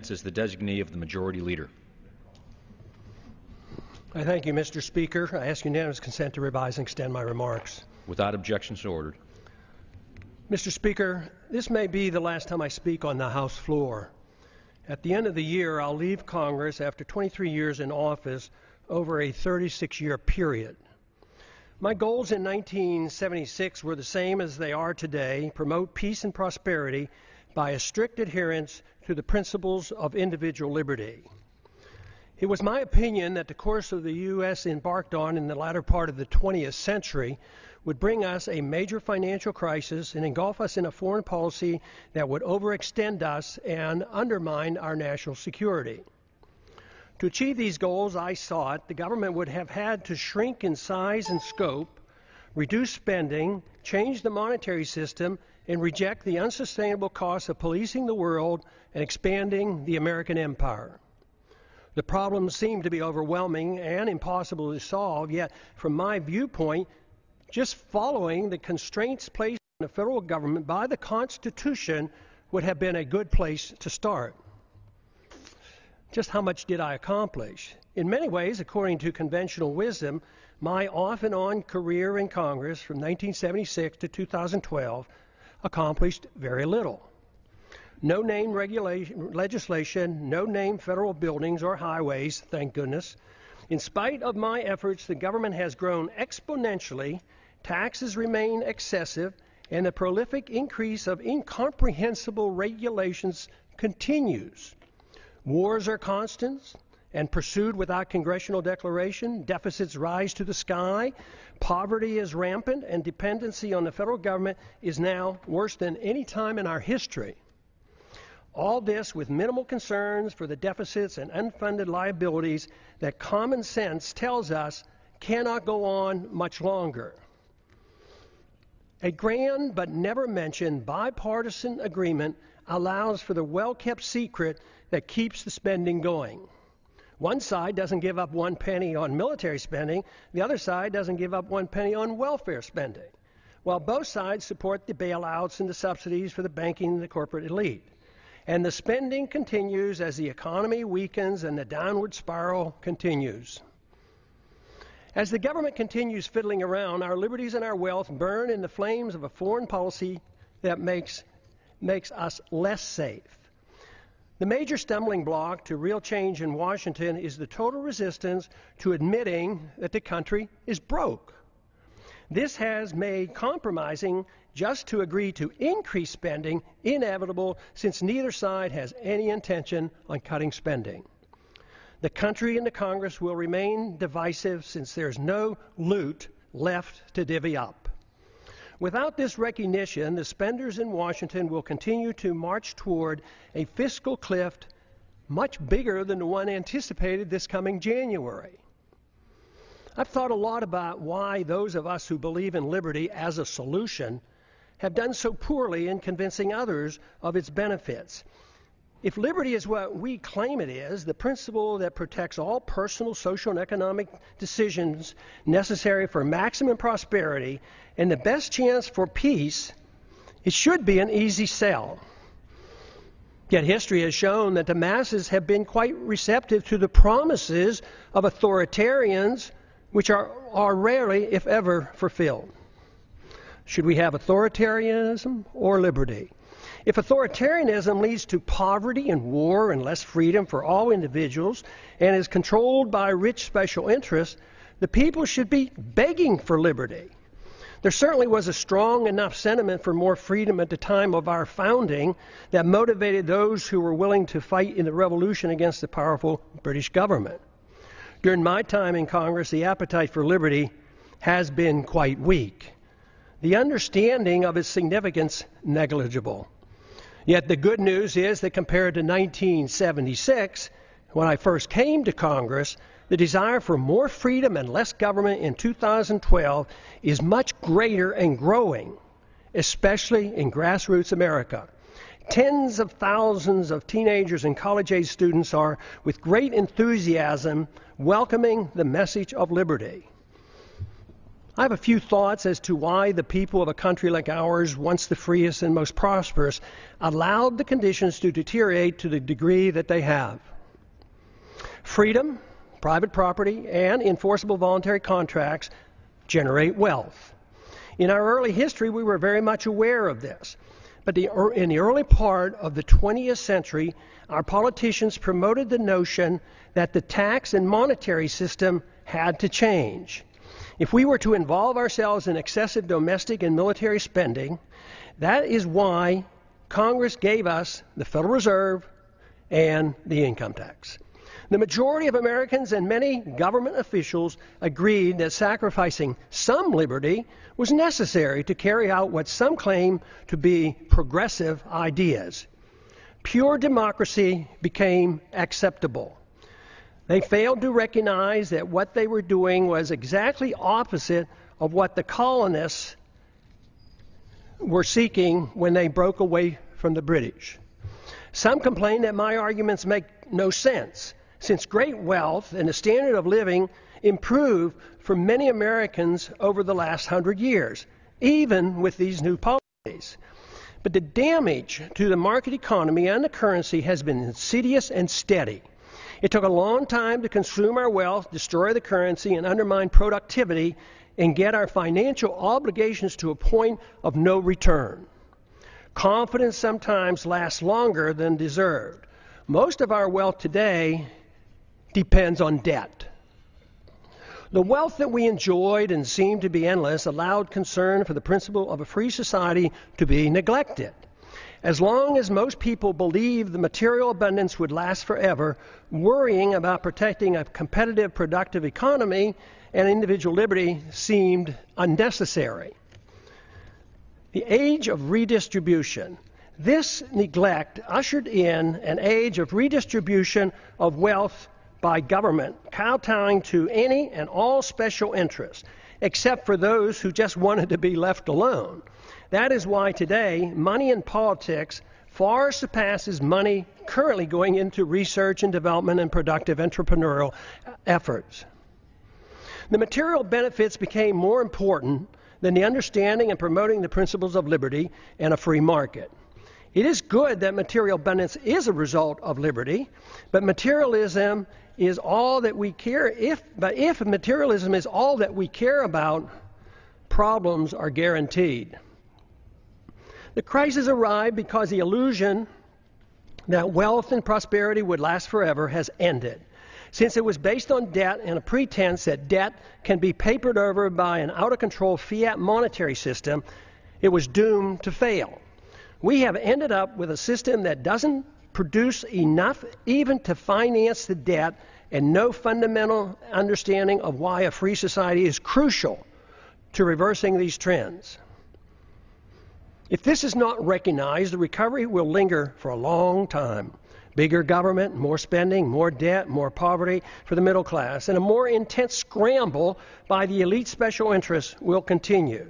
as the designee of the Majority Leader. I thank you, Mr. Speaker. I ask unanimous consent to revise and extend my remarks. Without objection, so ordered. Mr. Speaker, this may be the last time I speak on the House floor. At the end of the year, I'll leave Congress after 23 years in office over a 36-year period. My goals in 1976 were the same as they are today: promote peace and prosperity by a strict adherence to the principles of individual liberty. It was my opinion that the course of the U.S. embarked on in the latter part of the 20th century would bring us a major financial crisis and engulf us in a foreign policy that would overextend us and undermine our national security. To achieve these goals, I thought the government would have had to shrink in size and scope, reduce spending, change the monetary system, and reject the unsustainable costs of policing the world and expanding the American empire. The problems seem to be overwhelming and impossible to solve, yet from my viewpoint, just following the constraints placed on the federal government by the Constitution would have been a good place to start. Just how much did I accomplish? In many ways, according to conventional wisdom, my off and on career in Congress from 1976 to 2012 accomplished very little. No name legislation, no name federal buildings or highways, thank goodness. In spite of my efforts, the government has grown exponentially, taxes remain excessive, and the prolific increase of incomprehensible regulations continues. Wars are constant and pursued without congressional declaration. Deficits rise to the sky. Poverty is rampant, and dependency on the federal government is now worse than any time in our history. All this with minimal concerns for the deficits and unfunded liabilities that common sense tells us cannot go on much longer. A grand but never mentioned bipartisan agreement allows for the well-kept secret that keeps the spending going. One side doesn't give up 1 penny on military spending, the other side doesn't give up 1 penny on welfare spending, while both sides support the bailouts and the subsidies for the banking and the corporate elite. And the spending continues as the economy weakens and the downward spiral continues. As the government continues fiddling around, our liberties and our wealth burn in the flames of a foreign policy that makes us less safe. The major stumbling block to real change in Washington is the total resistance to admitting that the country is broke. This has made compromising just to agree to increase spending inevitable, since neither side has any intention on cutting spending. The country and the Congress will remain divisive since there's no loot left to divvy up. Without this recognition, the spenders in Washington will continue to march toward a fiscal cliff much bigger than the one anticipated this coming January. I've thought a lot about why those of us who believe in liberty as a solution have done so poorly in convincing others of its benefits. If liberty is what we claim it is, the principle that protects all personal, social, and economic decisions necessary for maximum prosperity and the best chance for peace, it should be an easy sell. Yet history has shown that the masses have been quite receptive to the promises of authoritarians, which are rarely, if ever, fulfilled. Should we have authoritarianism or liberty? If authoritarianism leads to poverty and war and less freedom for all individuals and is controlled by rich special interests, the people should be begging for liberty. There certainly was a strong enough sentiment for more freedom at the time of our founding that motivated those who were willing to fight in the revolution against the powerful British government. During my time in Congress, the appetite for liberty has been quite weak. The understanding of its significance negligible. Yet the good news is that compared to 1976, when I first came to Congress, the desire for more freedom and less government in 2012 is much greater and growing, especially in grassroots America. Tens of thousands of teenagers and college-age students are, with great enthusiasm, welcoming the message of liberty. I have a few thoughts as to why the people of a country like ours, once the freest and most prosperous, allowed the conditions to deteriorate to the degree that they have. Freedom, private property, and enforceable voluntary contracts generate wealth. In our early history, we were very much aware of this. But in the early part of the 20th century, our politicians promoted the notion that the tax and monetary system had to change. If we were to involve ourselves in excessive domestic and military spending, that is why Congress gave us the Federal Reserve and the income tax. The majority of Americans and many government officials agreed that sacrificing some liberty was necessary to carry out what some claim to be progressive ideas. Pure democracy became acceptable. They failed to recognize that what they were doing was exactly opposite of what the colonists were seeking when they broke away from the British. Some complain that my arguments make no sense, since great wealth and the standard of living improved for many Americans over the last 100 years, even with these new policies. But the damage to the market economy and the currency has been insidious and steady. It took a long time to consume our wealth, destroy the currency, and undermine productivity, and get our financial obligations to a point of no return. Confidence sometimes lasts longer than deserved. Most of our wealth today depends on debt. The wealth that we enjoyed and seemed to be endless allowed concern for the principle of a free society to be neglected. As long as most people believed the material abundance would last forever, worrying about protecting a competitive, productive economy and individual liberty seemed unnecessary. The age of redistribution. This neglect ushered in an age of redistribution of wealth by government, kowtowing to any and all special interests, except for those who just wanted to be left alone. That is why today, money in politics far surpasses money currently going into research and development and productive entrepreneurial efforts. The material benefits became more important than the understanding and promoting the principles of liberty and a free market. It is good that material abundance is a result of liberty, but materialism is all that we care. If materialism is all that we care about, problems are guaranteed. The crisis arrived because the illusion that wealth and prosperity would last forever has ended. Since it was based on debt and a pretense that debt can be papered over by an out-of-control fiat monetary system, it was doomed to fail. We have ended up with a system that doesn't produce enough even to finance the debt, and no fundamental understanding of why a free society is crucial to reversing these trends. If this is not recognized, the recovery will linger for a long time. Bigger government, more spending, more debt, more poverty for the middle class, and a more intense scramble by the elite special interests will continue.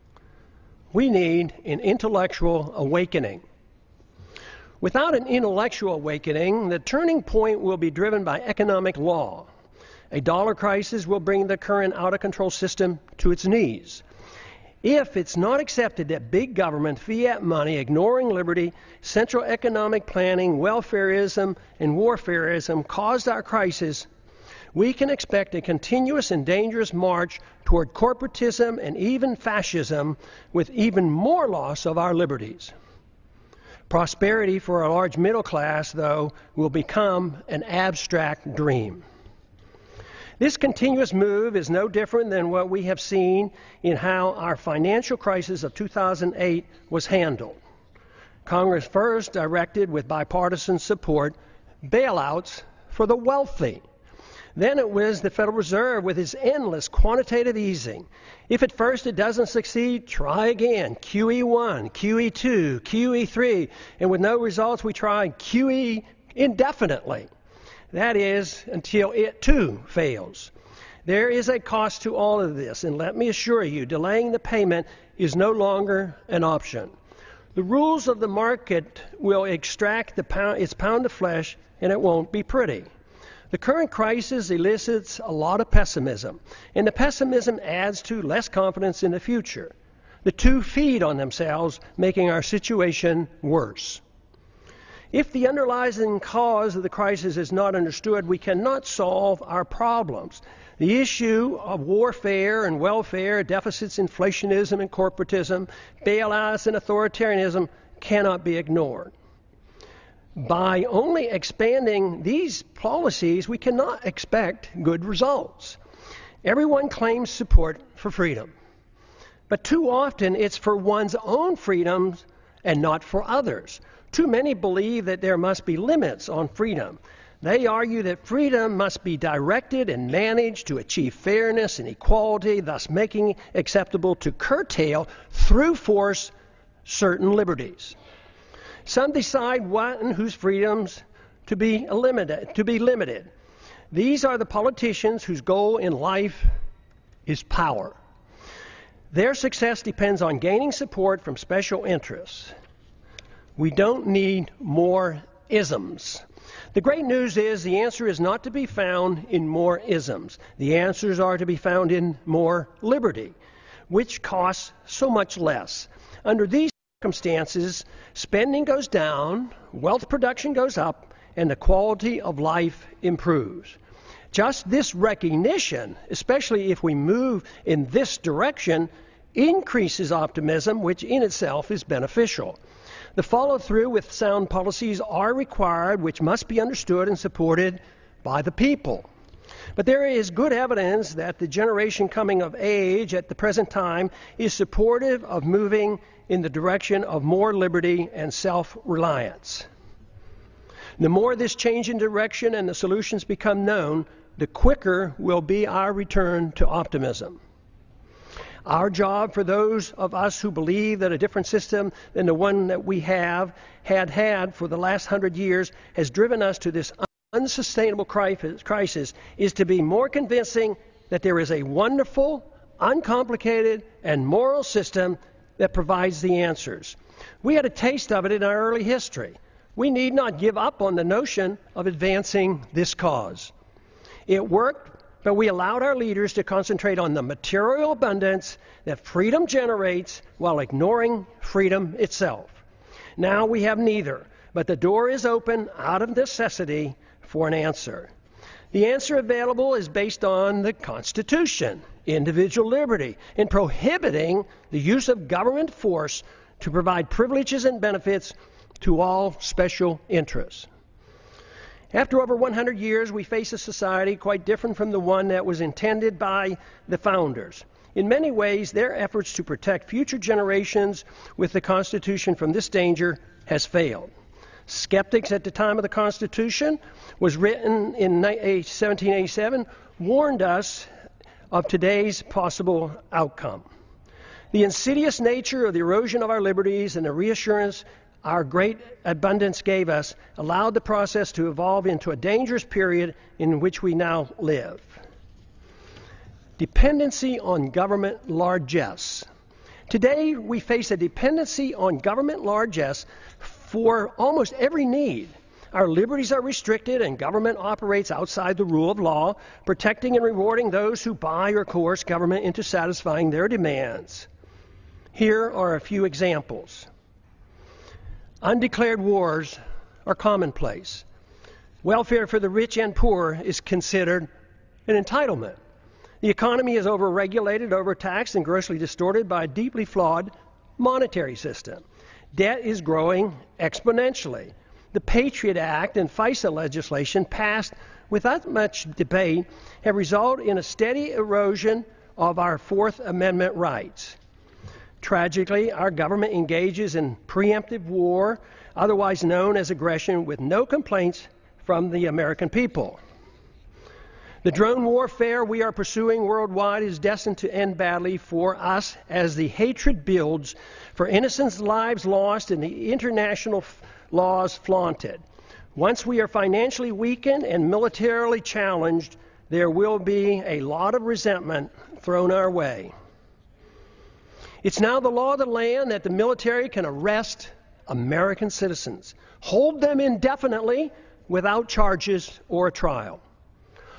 We need an intellectual awakening. Without an intellectual awakening, the turning point will be driven by economic law. A dollar crisis will bring the current out-of-control system to its knees. If it's not accepted that big government, fiat money, ignoring liberty, central economic planning, welfareism, and warfareism caused our crisis, we can expect a continuous and dangerous march toward corporatism and even fascism, with even more loss of our liberties. Prosperity for a large middle class, though, will become an abstract dream. This continuous move is no different than what we have seen in how our financial crisis of 2008 was handled. Congress first directed, with bipartisan support, bailouts for the wealthy. Then it was the Federal Reserve with its endless quantitative easing. If at first it doesn't succeed, try again. QE1, QE2, QE3, and with no results, we try QE indefinitely. That is, until it too fails. There is a cost to all of this, and let me assure you, delaying the payment is no longer an option. The rules of the market will extract its pound of flesh, and it won't be pretty. The current crisis elicits a lot of pessimism, and the pessimism adds to less confidence in the future. The two feed on themselves, making our situation worse. If the underlying cause of the crisis is not understood, we cannot solve our problems. The issue of warfare and welfare, deficits, inflationism and corporatism, bailouts and authoritarianism cannot be ignored. By only expanding these policies, we cannot expect good results. Everyone claims support for freedom, but too often it's for one's own freedoms and not for others. Too many believe that there must be limits on freedom. They argue that freedom must be directed and managed to achieve fairness and equality, thus making it acceptable to curtail through force certain liberties. Some decide what and whose freedoms to be limited. These are the politicians whose goal in life is power. Their success depends on gaining support from special interests. We don't need more isms. The great news is the answer is not to be found in more isms. The answers are to be found in more liberty, which costs so much less. Under these circumstances, spending goes down, wealth production goes up, and the quality of life improves. Just this recognition, especially if we move in this direction, increases optimism, which in itself is beneficial. The follow-through with sound policies are required, which must be understood and supported by the people. But there is good evidence that the generation coming of age at the present time is supportive of moving in the direction of more liberty and self-reliance. The more this change in direction and the solutions become known, the quicker will be our return to optimism. Our job for those of us who believe that a different system than the one that we had for the last 100 years has driven us to this unsustainable crisis is to be more convincing that there is a wonderful, uncomplicated, and moral system that provides the answers. We had a taste of it in our early history. We need not give up on the notion of advancing this cause. It worked, but we allowed our leaders to concentrate on the material abundance that freedom generates while ignoring freedom itself. Now we have neither, but the door is open out of necessity for an answer. The answer available is based on the Constitution, individual liberty, in prohibiting the use of government force to provide privileges and benefits to all special interests. After over 100 years, we face a society quite different from the one that was intended by the founders. In many ways, their efforts to protect future generations with the Constitution from this danger has failed. Skeptics at the time of the Constitution, was written in 1787, warned us of today's possible outcome. The insidious nature of the erosion of our liberties and the reassurance our great abundance gave us allowed the process to evolve into a dangerous period in which we now live. Dependency on government largesse. Today, we face a dependency on government largesse for almost every need. Our liberties are restricted and government operates outside the rule of law, protecting and rewarding those who buy or coerce government into satisfying their demands. Here are a few examples. Undeclared wars are commonplace. Welfare for the rich and poor is considered an entitlement. The economy is overregulated, overtaxed, and grossly distorted by a deeply flawed monetary system. Debt is growing exponentially. The Patriot Act and FISA legislation passed without much debate have resulted in a steady erosion of our Fourth Amendment rights. Tragically, our government engages in preemptive war, otherwise known as aggression, with no complaints from the American people. The drone warfare we are pursuing worldwide is destined to end badly for us as the hatred builds, for innocent lives lost and the international laws flaunted. Once we are financially weakened and militarily challenged, there will be a lot of resentment thrown our way. It's now the law of the land that the military can arrest American citizens, hold them indefinitely without charges or a trial.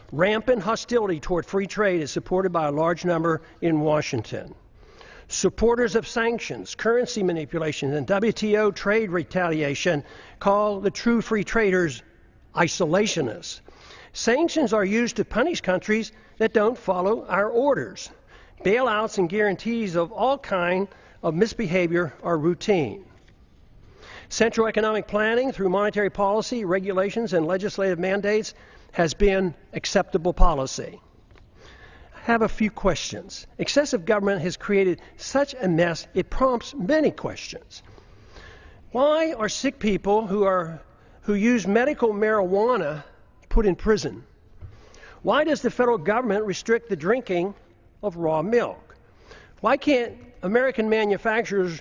Rampant hostility toward free trade is supported by a large number in Washington. Supporters of sanctions, currency manipulation, and WTO trade retaliation call the true free traders isolationists. Sanctions are used to punish countries that don't follow our orders. Bailouts and guarantees of all kinds of misbehavior are routine. Central economic planning through monetary policy, regulations, and legislative mandates has been acceptable policy. I have a few questions. Excessive government has created such a mess, it prompts many questions. Why are sick people who use medical marijuana put in prison? Why does the federal government restrict the drinking of raw milk? Why can't American manufacturers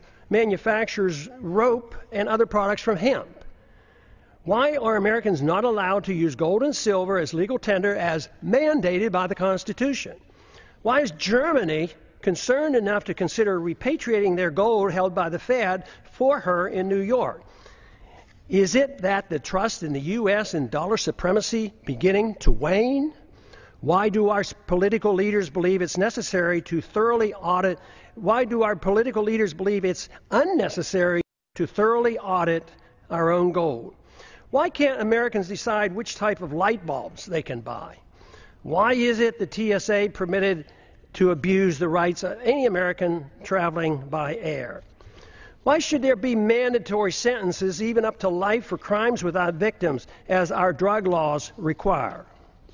rope and other products from hemp? Why are Americans not allowed to use gold and silver as legal tender as mandated by the Constitution? Why is Germany concerned enough to consider repatriating their gold held by the Fed for her in New York? Is it that the trust in the U.S. and dollar supremacy beginning to wane? Why do our political leaders believe it's necessary to thoroughly audit? Why do our political leaders believe it's unnecessary to thoroughly audit our own gold? Why can't Americans decide which type of light bulbs they can buy? Why is it the TSA permitted to abuse the rights of any American traveling by air? Why should there be mandatory sentences, even up to life, for crimes without victims, as our drug laws require?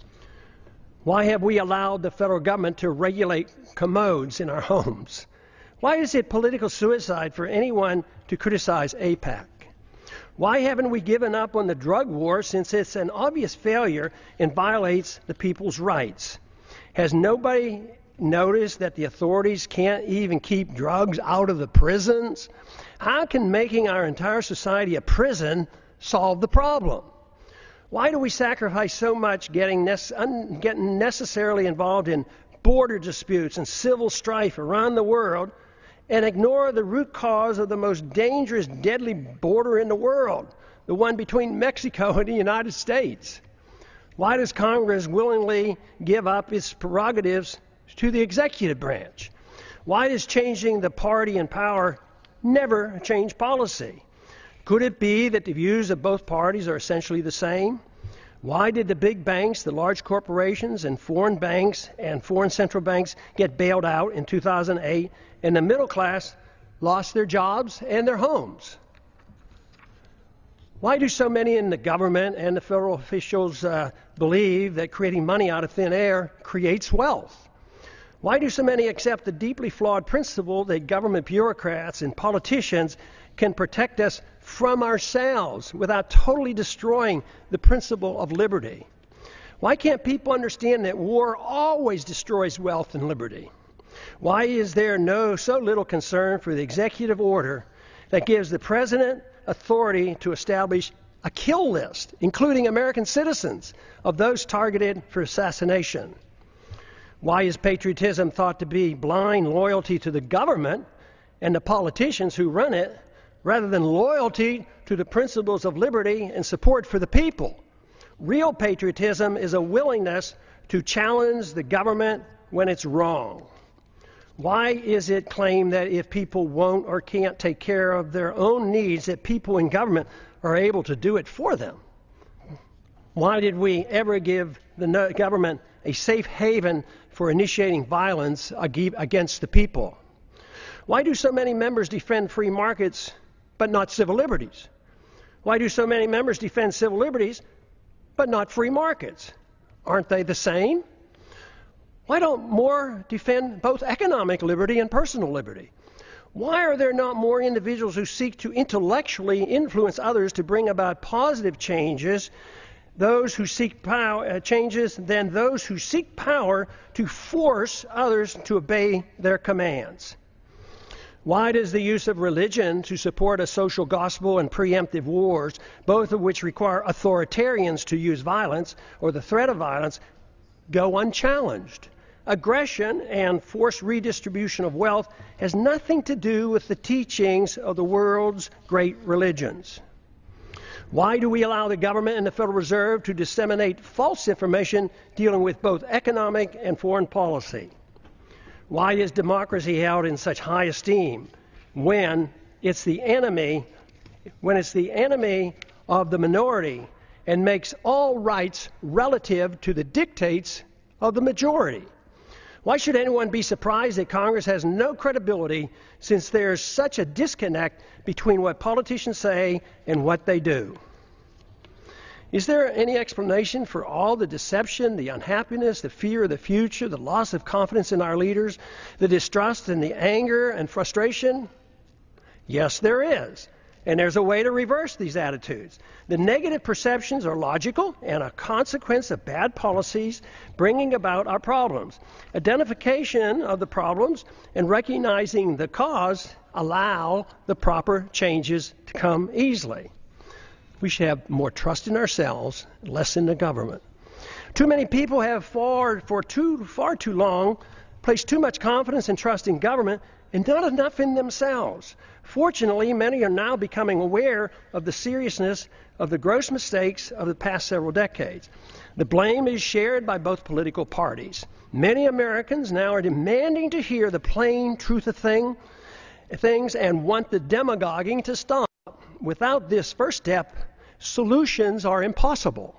Why have we allowed the federal government to regulate commodes in our homes? Why is it political suicide for anyone to criticize AIPAC? Why haven't we given up on the drug war, since it's an obvious failure and violates the people's rights? Has nobody noticed that the authorities can't even keep drugs out of the prisons? How can making our entire society a prison solve the problem? Why do we sacrifice so much getting necessarily involved in border disputes and civil strife around the world and ignore the root cause of the most dangerous, deadly border in the world, the one between Mexico and the United States? Why does Congress willingly give up its prerogatives to the executive branch? Why does changing the party in power never change policy? Could it be that the views of both parties are essentially the same? Why did the big banks, the large corporations, and foreign banks and foreign central banks get bailed out in 2008, and the middle class lost their jobs and their homes? Why do so many in the government and the federal officials believe that creating money out of thin air creates wealth? Why do so many accept the deeply flawed principle that government bureaucrats and politicians can protect us from ourselves without totally destroying the principle of liberty? Why can't people understand that war always destroys wealth and liberty? Why is there so little concern for the executive order that gives the president authority to establish a kill list, including American citizens, of those targeted for assassination? Why is patriotism thought to be blind loyalty to the government and the politicians who run it, rather than loyalty to the principles of liberty and support for the people? Real patriotism is a willingness to challenge the government when it's wrong. Why is it claimed that if people won't or can't take care of their own needs, that people in government are able to do it for them? Why did we ever give the government a safe haven for initiating violence against the people? Why do so many members defend free markets but not civil liberties? Why do so many members defend civil liberties but not free markets? Aren't they the same? Why don't more defend both economic liberty and personal liberty? Why are there not more individuals who seek to intellectually influence others to bring about positive changes, those who seek changes, than those who seek power to force others to obey their commands? Why does the use of religion to support a social gospel and preemptive wars, both of which require authoritarians to use violence or the threat of violence, go unchallenged? Aggression and forced redistribution of wealth has nothing to do with the teachings of the world's great religions. Why do we allow the government and the Federal Reserve to disseminate false information dealing with both economic and foreign policy? Why is democracy held in such high esteem when it's the enemy of the minority and makes all rights relative to the dictates of the majority? Why should anyone be surprised that Congress has no credibility since there's such a disconnect between what politicians say and what they do? Is there any explanation for all the deception, the unhappiness, the fear of the future, the loss of confidence in our leaders, the distrust and the anger and frustration? Yes, there is. And there's a way to reverse these attitudes. The negative perceptions are logical and a consequence of bad policies bringing about our problems. Identification of the problems and recognizing the cause allow the proper changes to come easily. We should have more trust in ourselves, less in the government. Too many people have far too long placed too much confidence and trust in government and not enough in themselves. Fortunately, many are now becoming aware of the seriousness of the gross mistakes of the past several decades. The blame is shared by both political parties. Many Americans now are demanding to hear the plain truth of things and want the demagoguing to stop. Without this first step, solutions are impossible.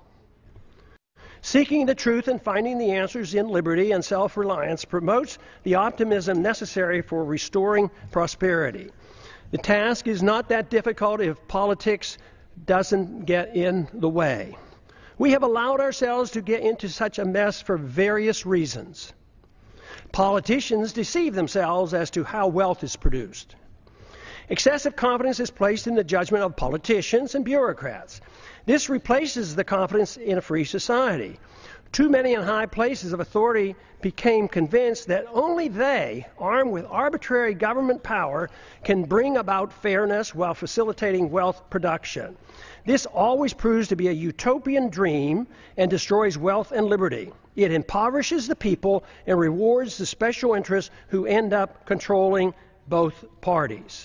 Seeking the truth and finding the answers in liberty and self-reliance promotes the optimism necessary for restoring prosperity. The task is not that difficult if politics doesn't get in the way. We have allowed ourselves to get into such a mess for various reasons. Politicians deceive themselves as to how wealth is produced. Excessive confidence is placed in the judgment of politicians and bureaucrats. This replaces the confidence in a free society. Too many in high places of authority became convinced that only they, armed with arbitrary government power, can bring about fairness while facilitating wealth production. This always proves to be a utopian dream and destroys wealth and liberty. It impoverishes the people and rewards the special interests who end up controlling both parties.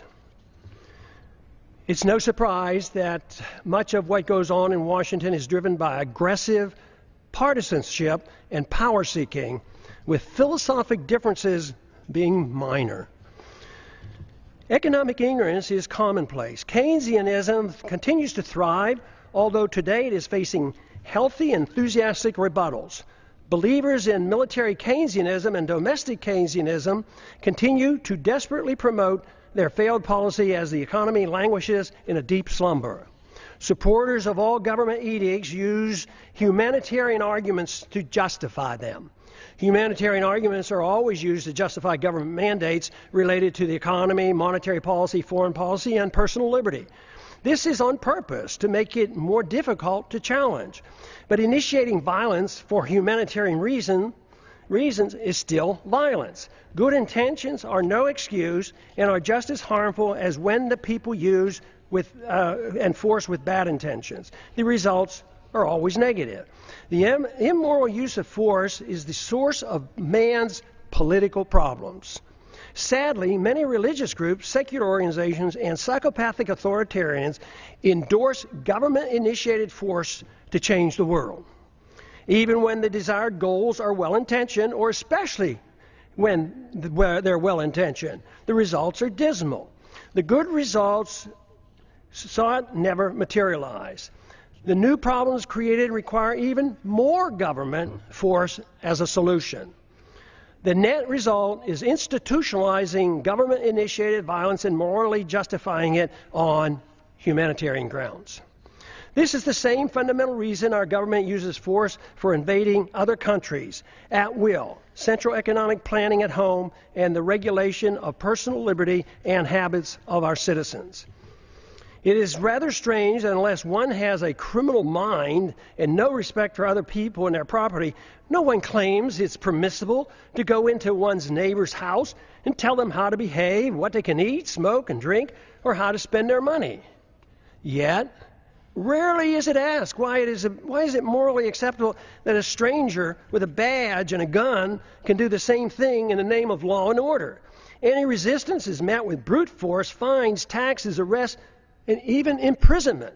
It's no surprise that much of what goes on in Washington is driven by aggressive partisanship and power seeking, with philosophic differences being minor. Economic ignorance is commonplace. Keynesianism continues to thrive, although today it is facing healthy, enthusiastic rebuttals. Believers in military Keynesianism and domestic Keynesianism continue to desperately promote their failed policy as the economy languishes in a deep slumber. Supporters of all government edicts use humanitarian arguments to justify them. Humanitarian arguments are always used to justify government mandates related to the economy, monetary policy, foreign policy, and personal liberty. This is on purpose to make it more difficult to challenge. But initiating violence for humanitarian reasons is still violence. Good intentions are no excuse and are just as harmful as when the people use and force with bad intentions. The results are always negative. The immoral use of force is the source of man's political problems. Sadly, many religious groups, secular organizations, and psychopathic authoritarians endorse government-initiated force to change the world. Even when the desired goals are well-intentioned, or especially when they're well-intentioned, the results are dismal. The good results sought never materialize. The new problems created require even more government force as a solution. The net result is institutionalizing government-initiated violence and morally justifying it on humanitarian grounds. This is the same fundamental reason our government uses force for invading other countries at will, central economic planning at home, and the regulation of personal liberty and habits of our citizens. It is rather strange that unless one has a criminal mind and no respect for other people and their property, no one claims it's permissible to go into one's neighbor's house and tell them how to behave, what they can eat, smoke, and drink, or how to spend their money. Yet, rarely is it asked why is it morally acceptable that a stranger with a badge and a gun can do the same thing in the name of law and order. Any resistance is met with brute force, fines, taxes, arrests, and even imprisonment.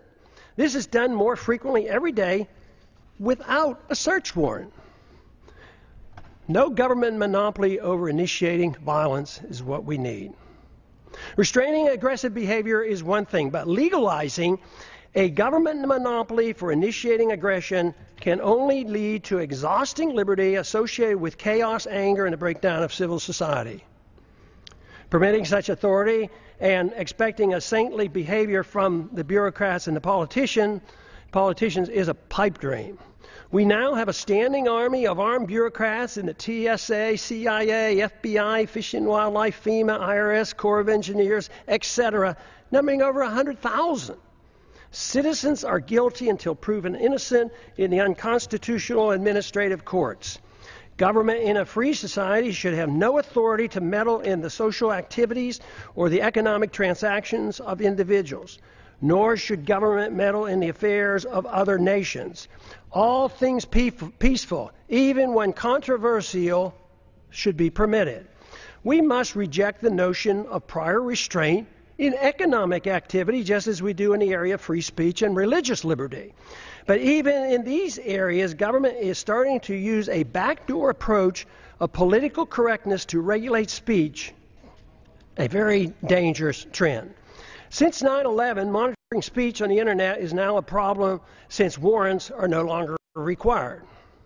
This is done more frequently every day without a search warrant. No government monopoly over initiating violence is what we need. Restraining aggressive behavior is one thing, but legalizing a government monopoly for initiating aggression can only lead to exhausting liberty associated with chaos, anger, and a breakdown of civil society. Permitting such authority and expecting a saintly behavior from the bureaucrats and the politicians is a pipe dream. We now have a standing army of armed bureaucrats in the TSA, CIA, FBI, Fish and Wildlife, FEMA, IRS, Corps of Engineers, etc., numbering over 100,000. Citizens are guilty until proven innocent in the unconstitutional administrative courts. Government in a free society should have no authority to meddle in the social activities or the economic transactions of individuals, nor should government meddle in the affairs of other nations. All things peaceful, even when controversial, should be permitted. We must reject the notion of prior restraint in economic activity, just as we do in the area of free speech and religious liberty. But even in these areas, government is starting to use a backdoor approach of political correctness to regulate speech, a very dangerous trend. Since 9/11, monitoring speech on the internet is now a problem since warrants are no longer required.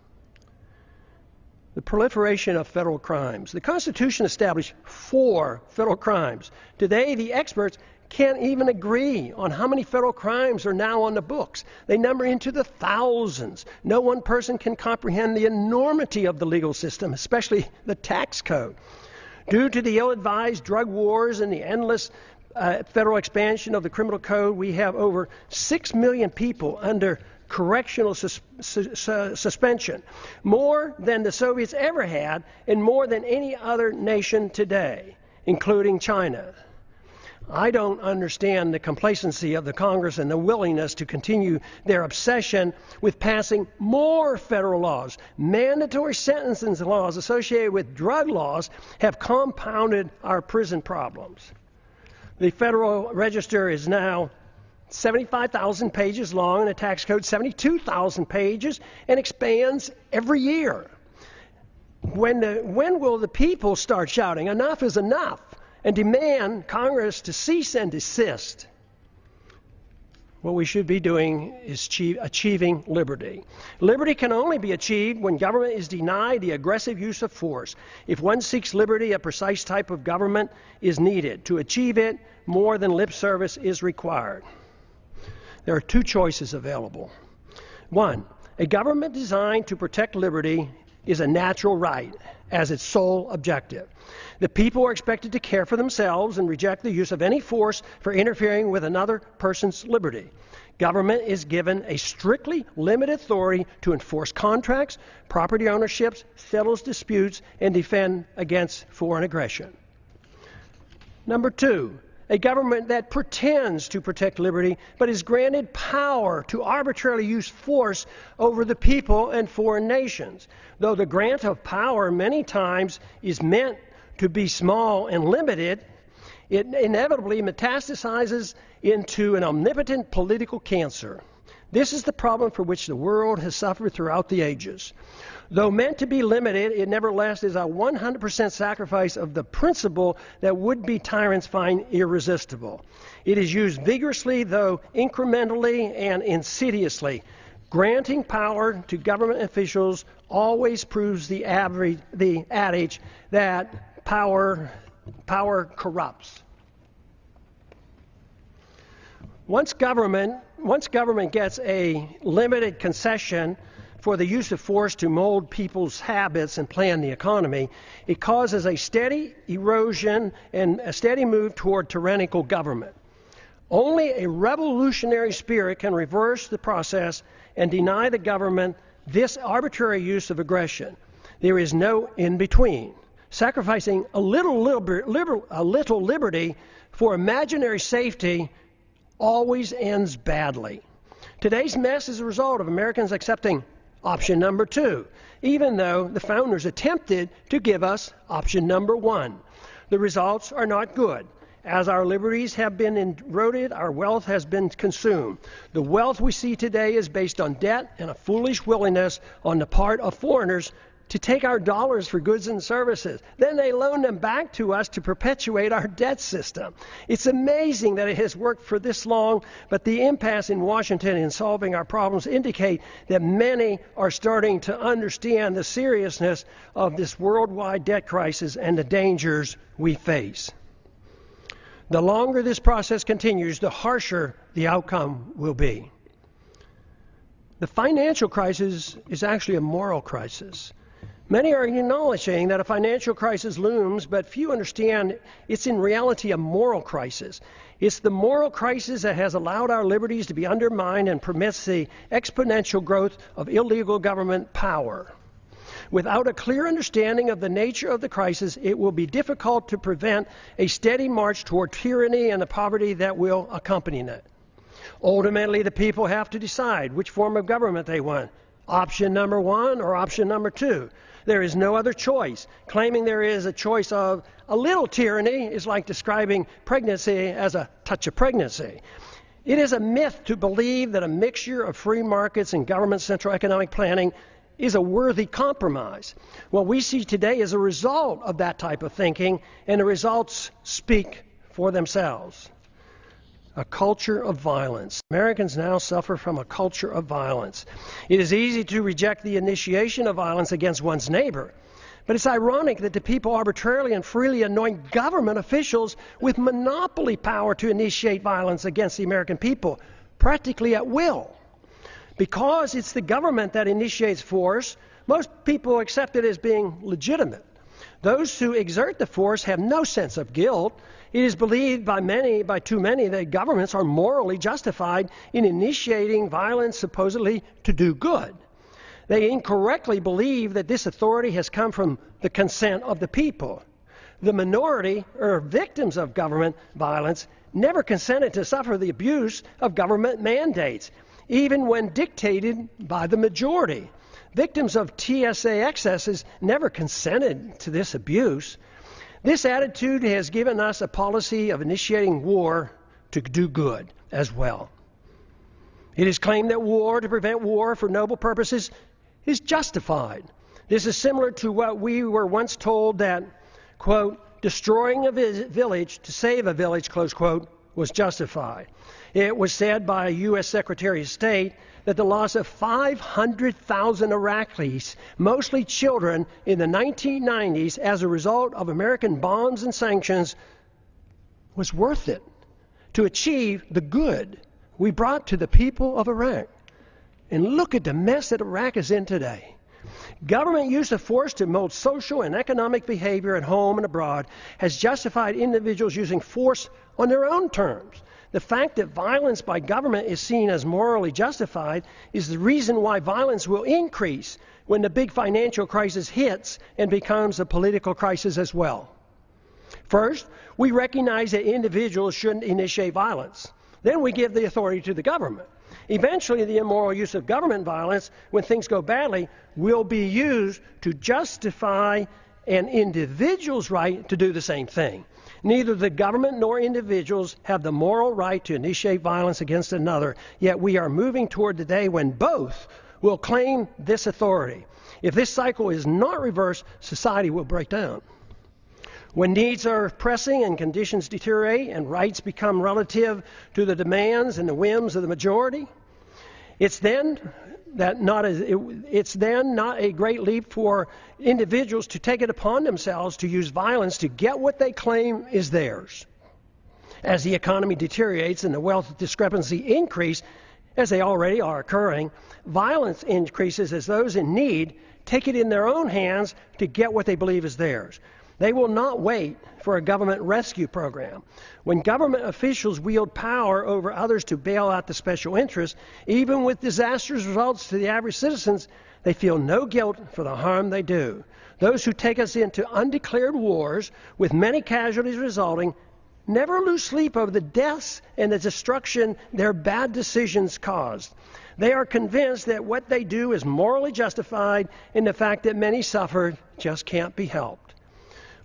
The proliferation of federal crimes. The Constitution established 4 federal crimes. Today, the experts can't even agree on how many federal crimes are now on the books. They number into the thousands. No one person can comprehend the enormity of the legal system, especially the tax code. Due to the ill-advised drug wars and the endless federal expansion of the criminal code, we have over 6 million people under correctional suspension, more than the Soviets ever had and more than any other nation today, including China. I don't understand the complacency of the Congress and the willingness to continue their obsession with passing more federal laws. Mandatory sentencing laws associated with drug laws have compounded our prison problems. The Federal Register is now 75,000 pages long, and the tax code 72,000 pages, and expands every year. When will the people start shouting, enough is enough, and demand Congress to cease and desist? What we should be doing is achieving liberty. Liberty can only be achieved when government is denied the aggressive use of force. If one seeks liberty, a precise type of government is needed. To achieve it, more than lip service is required. There are 2 choices available. 1, a government designed to protect liberty is a natural right as its sole objective. The people are expected to care for themselves and reject the use of any force for interfering with another person's liberty. Government is given a strictly limited authority to enforce contracts, property ownerships, settles disputes, and defend against foreign aggression. Number 2, a government that pretends to protect liberty but is granted power to arbitrarily use force over the people and foreign nations. Though the grant of power many times is meant to be small and limited, it inevitably metastasizes into an omnipotent political cancer. This is the problem for which the world has suffered throughout the ages. Though meant to be limited, it nevertheless is a 100% sacrifice of the principle that would-be tyrants find irresistible. It is used vigorously, though incrementally and insidiously. Granting power to government officials always proves the adage that power corrupts. Once government gets a limited concession for the use of force to mold people's habits and plan the economy, it causes a steady erosion and a steady move toward tyrannical government. Only a revolutionary spirit can reverse the process and deny the government this arbitrary use of aggression. There is no in-between. Sacrificing a little liberty for imaginary safety always ends badly. Today's mess is a result of Americans accepting option number 2, even though the founders attempted to give us option number 1. The results are not good. As our liberties have been eroded, our wealth has been consumed. The wealth we see today is based on debt and a foolish willingness on the part of foreigners to take our dollars for goods and services. Then they loan them back to us to perpetuate our debt system. It's amazing that it has worked for this long, but the impasse in Washington in solving our problems indicate that many are starting to understand the seriousness of this worldwide debt crisis and the dangers we face. The longer this process continues, the harsher the outcome will be. The financial crisis is actually a moral crisis. Many are acknowledging that a financial crisis looms, but few understand it's in reality a moral crisis. It's the moral crisis that has allowed our liberties to be undermined and permits the exponential growth of illegal government power. Without a clear understanding of the nature of the crisis, it will be difficult to prevent a steady march toward tyranny and the poverty that will accompany it. Ultimately, the people have to decide which form of government they want, option number 1 or option number 2. There is no other choice. Claiming there is a choice of a little tyranny is like describing pregnancy as a touch of pregnancy. It is a myth to believe that a mixture of free markets and government central economic planning is a worthy compromise. What we see today is a result of that type of thinking, and the results speak for themselves. A culture of violence. Americans now suffer from a culture of violence. It is easy to reject the initiation of violence against one's neighbor, but it's ironic that the people arbitrarily and freely anoint government officials with monopoly power to initiate violence against the American people, practically at will. Because it's the government that initiates force, most people accept it as being legitimate. Those who exert the force have no sense of guilt. It is believed by too many, that governments are morally justified in initiating violence supposedly to do good. They incorrectly believe that this authority has come from the consent of the people. The minority, or victims of government violence, never consented to suffer the abuse of government mandates, even when dictated by the majority. Victims of TSA excesses never consented to this abuse. This attitude has given us a policy of initiating war to do good as well. It is claimed that war to prevent war for noble purposes is justified. This is similar to what we were once told that, quote, destroying a village to save a village, close quote, was justified. It was said by a U.S. Secretary of State that the loss of 500,000 Iraqis, mostly children, in the 1990s as a result of American bombs and sanctions was worth it to achieve the good we brought to the people of Iraq. And look at the mess that Iraq is in today. Government use of force to mold social and economic behavior at home and abroad has justified individuals using force on their own terms. The fact that violence by government is seen as morally justified is the reason why violence will increase when the big financial crisis hits and becomes a political crisis as well. First, we recognize that individuals shouldn't initiate violence. Then we give the authority to the government. Eventually, the immoral use of government violence, when things go badly, will be used to justify an individual's right to do the same thing. Neither the government nor individuals have the moral right to initiate violence against another, yet we are moving toward the day when both will claim this authority. If this cycle is not reversed, society will break down. When needs are pressing and conditions deteriorate and rights become relative to the demands and the whims of the majority, it's then not a great leap for individuals to take it upon themselves to use violence to get what they claim is theirs. As the economy deteriorates and the wealth discrepancy increase, as they already are occurring, violence increases as those in need take it in their own hands to get what they believe is theirs. They will not wait for a government rescue program. When government officials wield power over others to bail out the special interests, even with disastrous results to the average citizens, they feel no guilt for the harm they do. Those who take us into undeclared wars, with many casualties resulting, never lose sleep over the deaths and the destruction their bad decisions caused. They are convinced that what they do is morally justified, and the fact that many suffered just can't be helped.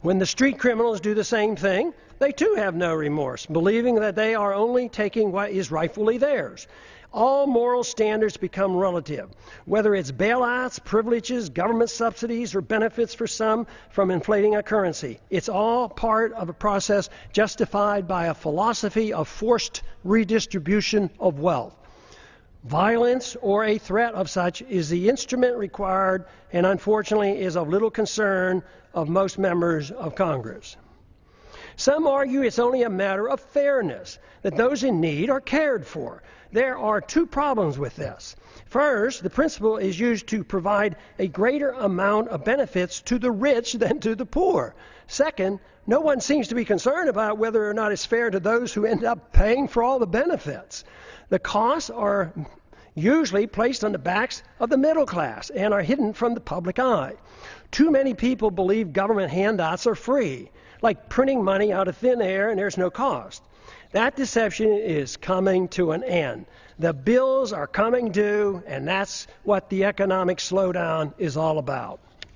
When the street criminals do the same thing, they too have no remorse, believing that they are only taking what is rightfully theirs. All moral standards become relative, whether it's bailouts, privileges, government subsidies, or benefits for some from inflating a currency. It's all part of a process justified by a philosophy of forced redistribution of wealth. Violence or a threat of such is the instrument required and unfortunately is of little concern of most members of Congress. Some argue it's only a matter of fairness, that those in need are cared for. There are two problems with this. First, the principle is used to provide a greater amount of benefits to the rich than to the poor. Second, no one seems to be concerned about whether or not it's fair to those who end up paying for all the benefits. The costs are usually placed on the backs of the middle class and are hidden from the public eye. Too many people believe government handouts are free, like printing money out of thin air and there's no cost. That deception is coming to an end. The bills are coming due, and that's what the economic slowdown is all about.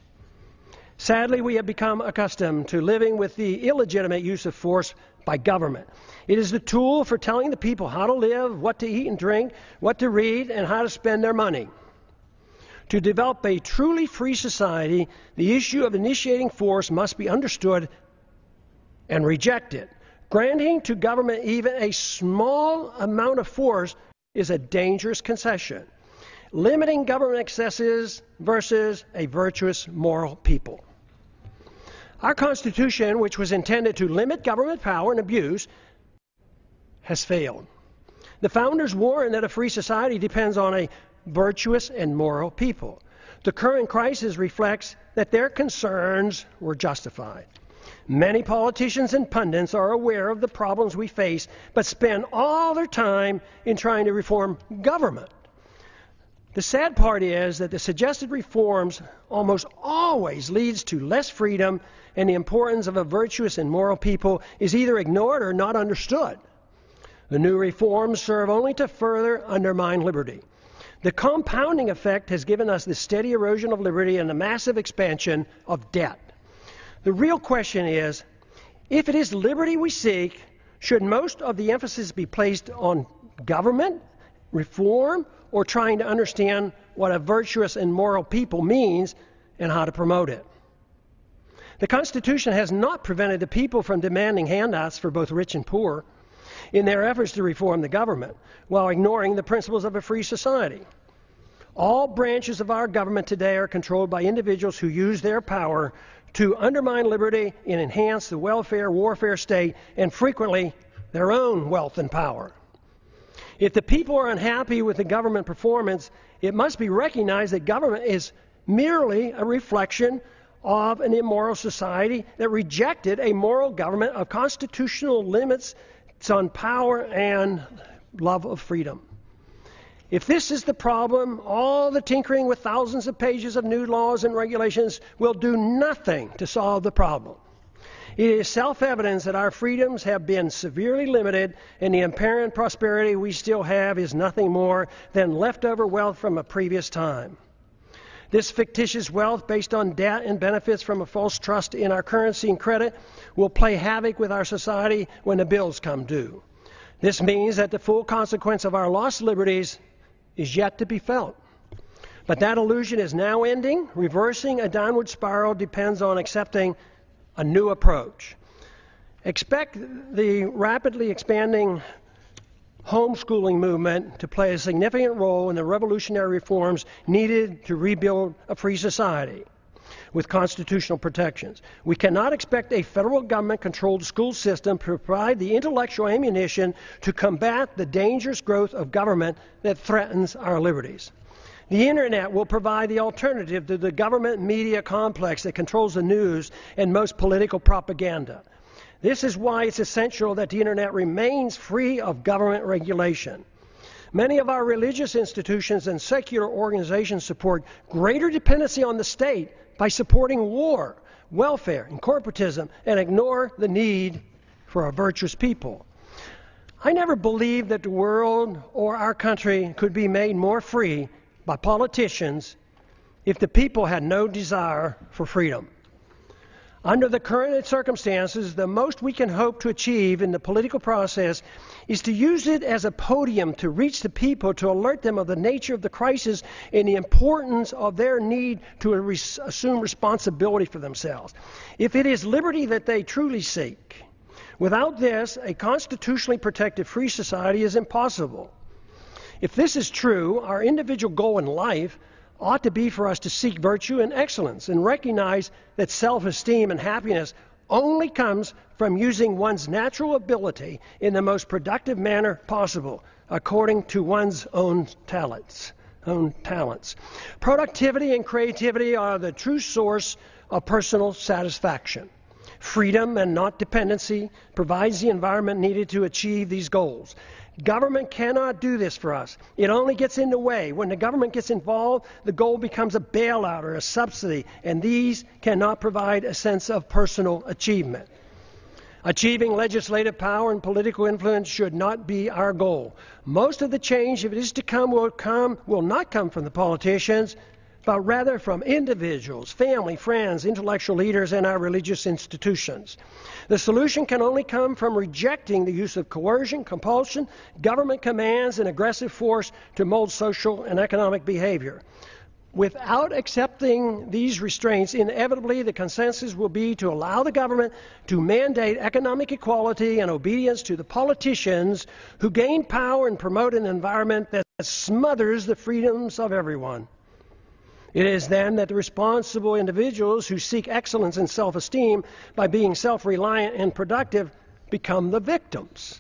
Sadly, we have become accustomed to living with the illegitimate use of force by government. It is the tool for telling the people how to live, what to eat and drink, what to read, and how to spend their money. To develop a truly free society, the issue of initiating force must be understood and rejected. Granting to government even a small amount of force is a dangerous concession. Limiting government excesses versus a virtuous moral people. Our Constitution, which was intended to limit government power and abuse, has failed. The founders warned that a free society depends on a virtuous and moral people. The current crisis reflects that their concerns were justified. Many politicians and pundits are aware of the problems we face, but spend all their time in trying to reform government. The sad part is that the suggested reforms almost always leads to less freedom, and the importance of a virtuous and moral people is either ignored or not understood. The new reforms serve only to further undermine liberty. The compounding effect has given us the steady erosion of liberty and the massive expansion of debt. The real question is, if it is liberty we seek, should most of the emphasis be placed on government, reform, or trying to understand what a virtuous and moral people means and how to promote it? The Constitution has not prevented the people from demanding handouts for both rich and poor in their efforts to reform the government, while ignoring the principles of a free society. All branches of our government today are controlled by individuals who use their power to undermine liberty and enhance the welfare warfare state and frequently their own wealth and power. If the people are unhappy with the government performance, it must be recognized that government is merely a reflection of an immoral society that rejected a moral government of constitutional limits on power and love of freedom. If this is the problem, all the tinkering with thousands of pages of new laws and regulations will do nothing to solve the problem. It is self-evident that our freedoms have been severely limited, and the apparent prosperity we still have is nothing more than leftover wealth from a previous time. This fictitious wealth based on debt and benefits from a false trust in our currency and credit will play havoc with our society when the bills come due. This means that the full consequence of our lost liberties is yet to be felt. But that illusion is now ending. Reversing a downward spiral depends on accepting a new approach. Expect the rapidly expanding homeschooling movement to play a significant role in the revolutionary reforms needed to rebuild a free society with constitutional protections. We cannot expect a federal government-controlled school system to provide the intellectual ammunition to combat the dangerous growth of government that threatens our liberties. The Internet will provide the alternative to the government media complex that controls the news and most political propaganda. This is why it's essential that the Internet remains free of government regulation. Many of our religious institutions and secular organizations support greater dependency on the state by supporting war, welfare, and corporatism, and ignore the need for a virtuous people. I never believed that the world or our country could be made more free by politicians if the people had no desire for freedom. Under the current circumstances, the most we can hope to achieve in the political process is to use it as a podium to reach the people, to alert them of the nature of the crisis and the importance of their need to assume responsibility for themselves. If it is liberty that they truly seek, without this, a constitutionally protected free society is impossible. If this is true, our individual goal in life ought to be for us to seek virtue and excellence and recognize that self-esteem and happiness only comes from using one's natural ability in the most productive manner possible, according to one's own talents. Productivity and creativity are the true source of personal satisfaction. Freedom and not dependency provides the environment needed to achieve these goals. Government cannot do this for us. It only gets in the way. When the government gets involved, the goal becomes a bailout or a subsidy, and these cannot provide a sense of personal achievement. Achieving legislative power and political influence should not be our goal. Most of the change, if it is to come, will not come from the politicians, but rather from individuals, family, friends, intellectual leaders, and our religious institutions. The solution can only come from rejecting the use of coercion, compulsion, government commands, and aggressive force to mold social and economic behavior. Without accepting these restraints, inevitably the consensus will be to allow the government to mandate economic equality and obedience to the politicians who gain power and promote an environment that smothers the freedoms of everyone. It is then that the responsible individuals who seek excellence and self-esteem by being self-reliant and productive become the victims.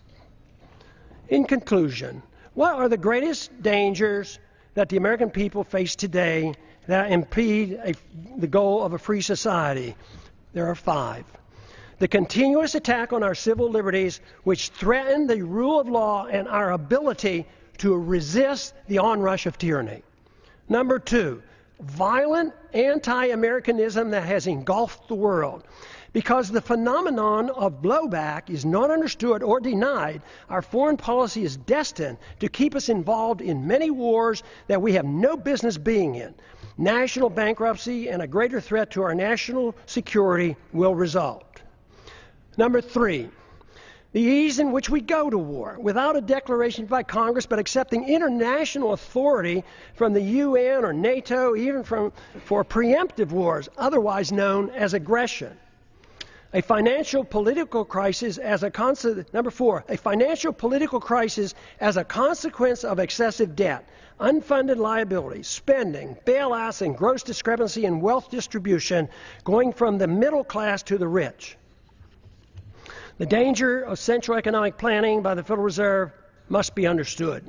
In conclusion, what are the greatest dangers that the American people face today that impede the goal of a free society? There are 5. The continuous attack on our civil liberties, which threaten the rule of law and our ability to resist the onrush of tyranny. Number 2, violent anti-Americanism that has engulfed the world. Because the phenomenon of blowback is not understood or denied, our foreign policy is destined to keep us involved in many wars that we have no business being in. National bankruptcy and a greater threat to our national security will result. Number 3, the ease in which we go to war, without a declaration by Congress, but accepting international authority from the UN or NATO, even for preemptive wars, otherwise known as aggression. A financial political crisis as a Number 4, a financial political crisis as a consequence of excessive debt, unfunded liabilities, spending, bailouts, and gross discrepancy in wealth distribution, going from the middle class to the rich. The danger of central economic planning by the Federal Reserve must be understood.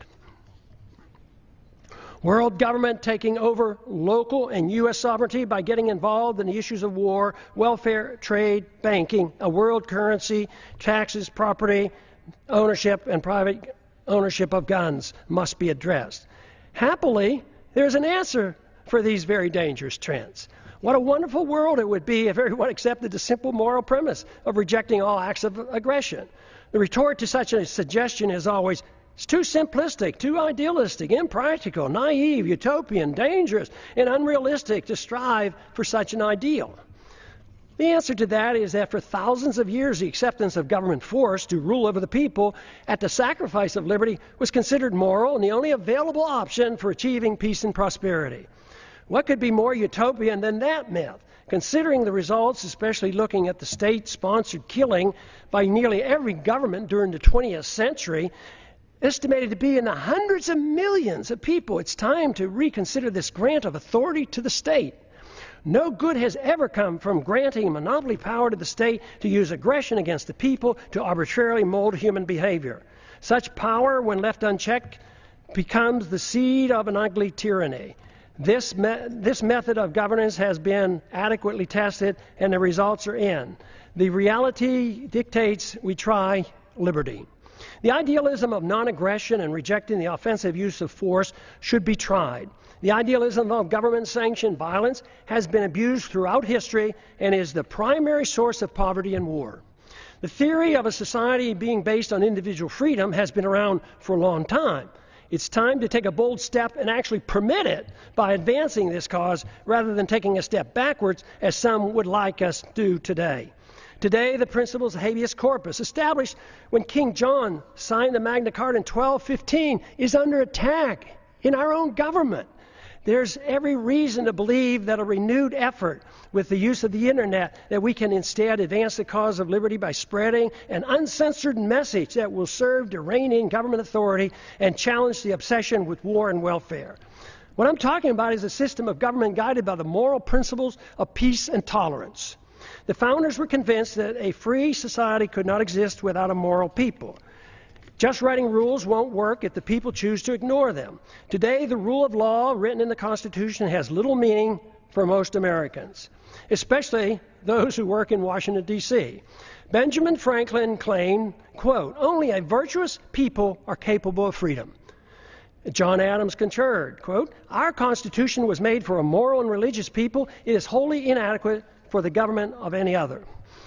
World government taking over local and U.S. sovereignty by getting involved in the issues of war, welfare, trade, banking, a world currency, taxes, property, ownership, and private ownership of guns must be addressed. Happily, there's an answer for these very dangerous trends. What a wonderful world it would be if everyone accepted the simple moral premise of rejecting all acts of aggression. The retort to such a suggestion is always, it's too simplistic, too idealistic, impractical, naive, utopian, dangerous, and unrealistic to strive for such an ideal. The answer to that is that for thousands of years, the acceptance of government force to rule over the people at the sacrifice of liberty was considered moral and the only available option for achieving peace and prosperity. What could be more utopian than that myth? Considering the results, especially looking at the state-sponsored killing by nearly every government during the 20th century, estimated to be in the hundreds of millions of people, it's time to reconsider this grant of authority to the state. No good has ever come from granting monopoly power to the state to use aggression against the people to arbitrarily mold human behavior. Such power, when left unchecked, becomes the seed of an ugly tyranny. This method of governance has been adequately tested, and the results are in. The reality dictates we try liberty. The idealism of non-aggression and rejecting the offensive use of force should be tried. The idealism of government-sanctioned violence has been abused throughout history and is the primary source of poverty and war. The theory of a society being based on individual freedom has been around for a long time. It's time to take a bold step and actually permit it by advancing this cause rather than taking a step backwards as some would like us to do today. Today, the principles of habeas corpus, established when King John signed the Magna Carta in 1215, is under attack in our own government. There's every reason to believe that a renewed effort with the use of the internet, that we can instead advance the cause of liberty by spreading an uncensored message that will serve to rein in government authority and challenge the obsession with war and welfare. What I'm talking about is a system of government guided by the moral principles of peace and tolerance. The founders were convinced that a free society could not exist without a moral people. Just writing rules won't work if the people choose to ignore them. Today, the rule of law written in the Constitution has little meaning for most Americans, especially those who work in Washington, D.C. Benjamin Franklin claimed, quote, "Only a virtuous people are capable of freedom." John Adams concurred, quote, "Our Constitution was made for a moral and religious people. It is wholly inadequate for the government of any other."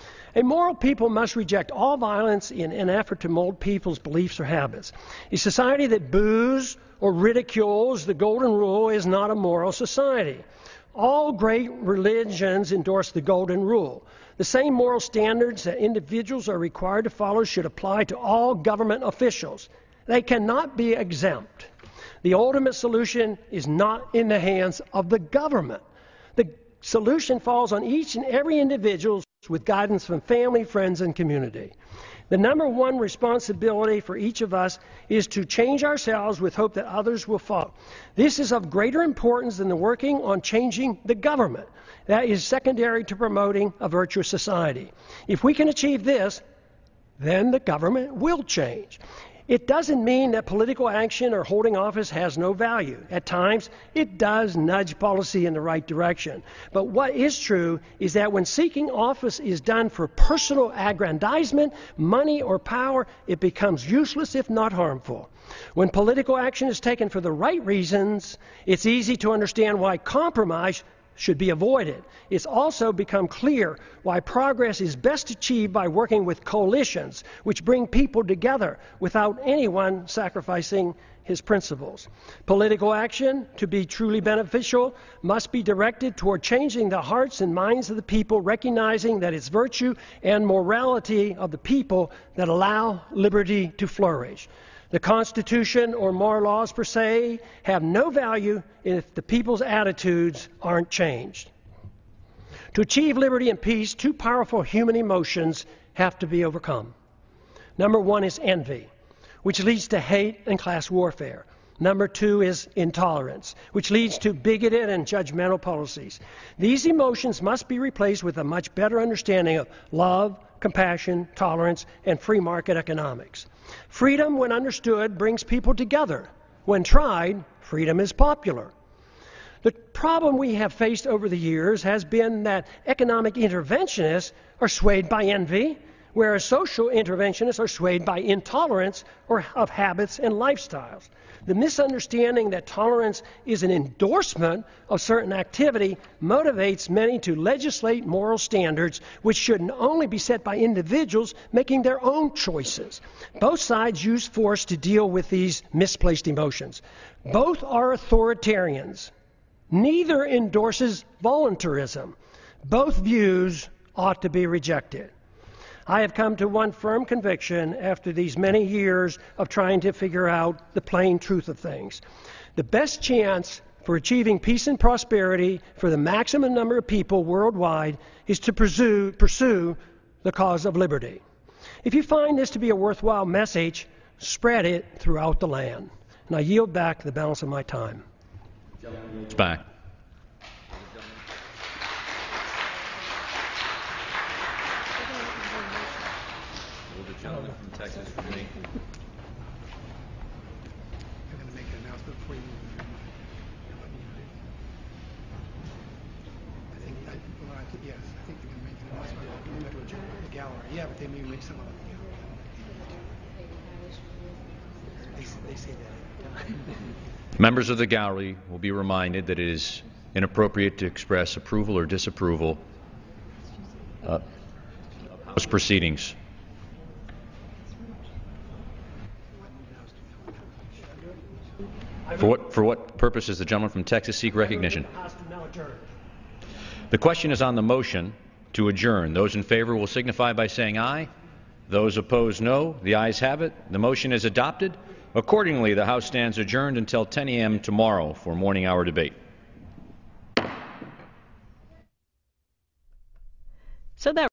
A moral people must reject all violence in an effort to mold people's beliefs or habits. A society that boos or ridicules the golden rule is not a moral society. All great religions endorse the golden rule. The same moral standards that individuals are required to follow should apply to all government officials. They cannot be exempt. The ultimate solution is not in the hands of the government. The solution falls on each and every individual with guidance from family, friends, and community. The number one responsibility for each of us is to change ourselves with hope that others will follow. This is of greater importance than the working on changing the government. That is secondary to promoting a virtuous society. If we can achieve this, then the government will change. It doesn't mean that political action or holding office has no value. At times, it does nudge policy in the right direction. But what is true is that when seeking office is done for personal aggrandizement, money, or power, it becomes useless if not harmful. When political action is taken for the right reasons, it's easy to understand why compromise should be avoided. It's also become clear why progress is best achieved by working with coalitions, which bring people together without anyone sacrificing his principles. Political action, to be truly beneficial, must be directed toward changing the hearts and minds of the people, recognizing that it's virtue and morality of the people that allow liberty to flourish. The Constitution or moral laws per se have no value if the people's attitudes aren't changed. To achieve liberty and peace, two powerful human emotions have to be overcome. Number one is envy, which leads to hate and class warfare. Number two is intolerance, which leads to bigoted and judgmental policies. These emotions must be replaced with a much better understanding of love, compassion, tolerance, and free market economics. Freedom, when understood, brings people together. When tried, freedom is popular. The problem we have faced over the years has been that economic interventionists are swayed by envy, whereas social interventionists are swayed by intolerance or of habits and lifestyles. The misunderstanding that tolerance is an endorsement of certain activity motivates many to legislate moral standards which should only be set by individuals making their own choices. Both sides use force to deal with these misplaced emotions. Both are authoritarians. Neither endorses voluntarism. Both views ought to be rejected. I have come to one firm conviction after these many years of trying to figure out the plain truth of things. The best chance for achieving peace and prosperity for the maximum number of people worldwide is to pursue the cause of liberty. If you find this to be a worthwhile message, spread it throughout the land. And I yield back the balance of my time. It's back. The gentleman from Texas for me. I'm going to make an announcement before you move. Yes, I think they're going to make an announcement. We're going to adjourn the gallery. Yeah, but they may make some other They say that every time. Members of the gallery will be reminded that it is inappropriate to express approval or disapproval of House proceedings. For what purpose does the gentleman from Texas seek recognition? The House to now adjourn. The question is on the motion to adjourn. Those in favor will signify by saying aye. Those opposed, no. The ayes have it. The motion is adopted. Accordingly, the House stands adjourned until 10 a.m. tomorrow for morning hour debate. So that